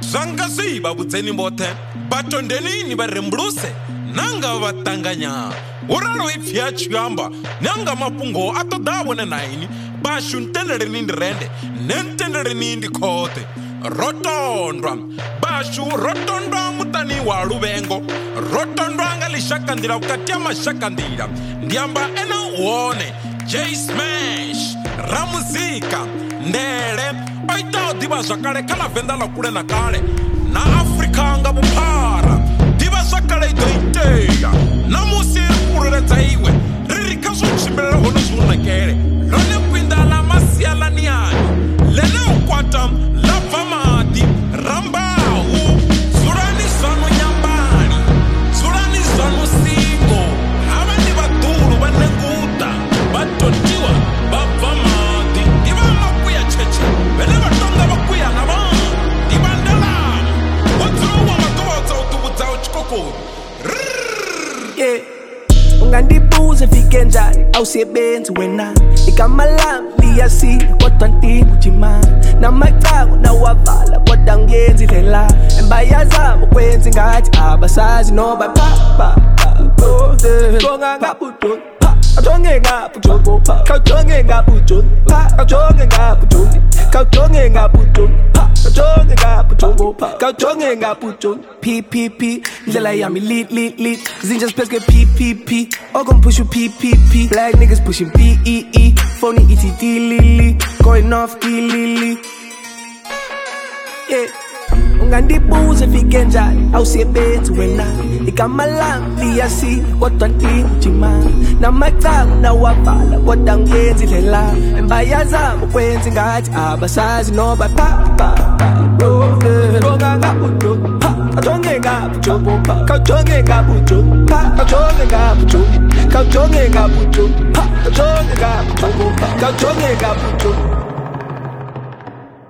Zangazi babutseni bote batondeni ni barembruse nanga batanganya uralo ipfya chiyamba nanga mapungo atodabone naini bashuntendere nindi rende nentendere nindi kote rotondwa bashu rotondwa mutani wa lubengo rotondwa ngalishakandira ukati amashakandira ndiamba ena uone J-Smash ramuzika ndele oita diba zakale kala venda la kule na kale na Afrika nga buphara diba zakale doiteya na musiri kurere taiwe ririkazo chimbele hono zuna kere lone kwinda la masia la niani lene ukwatam la famati rambau surani zanu nyambani surani zanu singo abandi baturu banenguta batontiwa bavamati diba makuya cheche bene batonga bakuya naba dibandala watruwa matuwa utubuta uchikoko yeah. Ungandibuze fike njani awusebenzi wena igama lami liyasina kodwa ndingujima namacago nawavala kodwa ngiyenzi lela embayazama ukwenza ingathi abasazi noba jonga ngabujo kajonge ngabujo kajonge ngabujo kajonge ngabujo kajonge ngabujo kajonge ngabujo kajonge ngabujo PPP ndlela yami lit zinja speske PPP ogon push you PPP black niggas pushing PEE phony ETD lily going off lily yeah. Ungandibuze fike njani awusebenzi wena igama lami liyasina kodwa ndingujima namacago nawavala kodwa ngiyenzi lela embayazama ukwenza ingathi abasazi noba jonga ngabujo kajonge ngabujo kajonge ngabujo kajonge ngabujo kajonge ngabujo kajonge ngabujo kajonge ngabujo.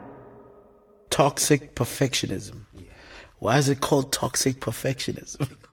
Toxic perfectionism. Why is it called toxic perfectionism?